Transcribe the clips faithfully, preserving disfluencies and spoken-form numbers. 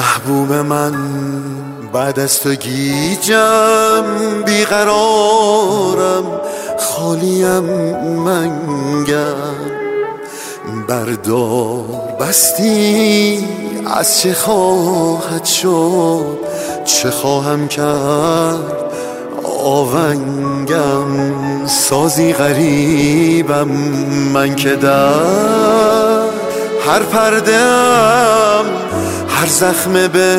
محبوب من بعد از تو گیجم، بیقرارم، خالیم منگم. بردار بستی از چه خواهد شد، چه خواهم کرد آونگم. سازی غریبم من که در هر پرده‌ام هر زخم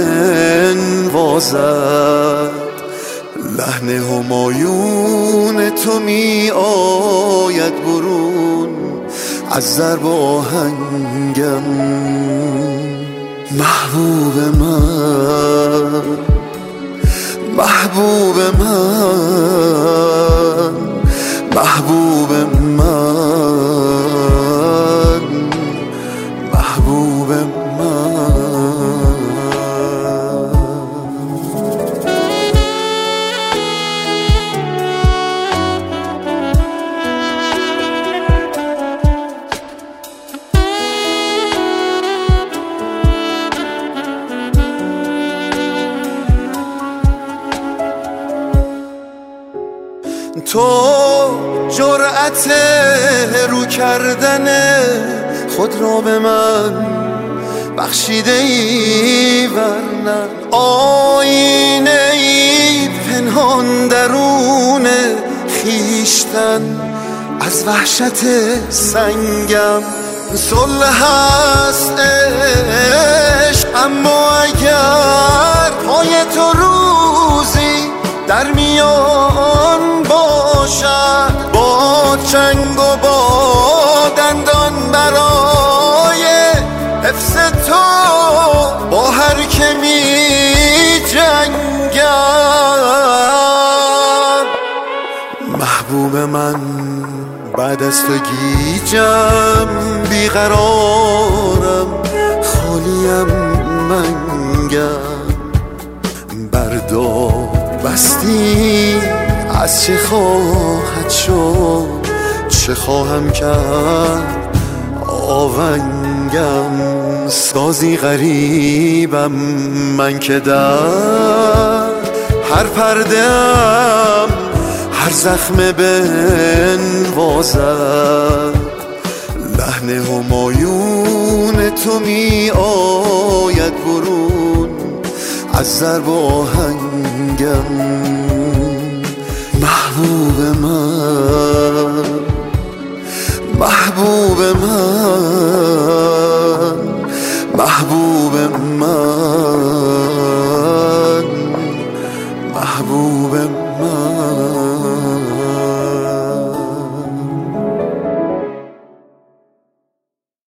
بنوازد. لحن همایون تو می آید برون از ضرب آهنگم. محبوب من، محبوب من، محبوب من، محبوب من. تو جرأت رو کردن خود را به من بخشیده ای، ورنه آینه ای پنهان درون خیشتن از وحشت سنگم. صلح هست عشق، اما اگر پای تو روزی در میان باشد، با چنگ و با دندان برای حفظ تو با هر که می جنگم. محبوب من بعد از تو گیجم، بیقرارم، خالیم منگم. بردار بستی از چه خواهد شد، چه خواهم کرد آونگم. سازی غریبم من که در هر پرده‌ام هر زخم بنوازد. لحن همایون تو می آید برون از ضرب آهنگم. محبوب من، محبوب من، محبوب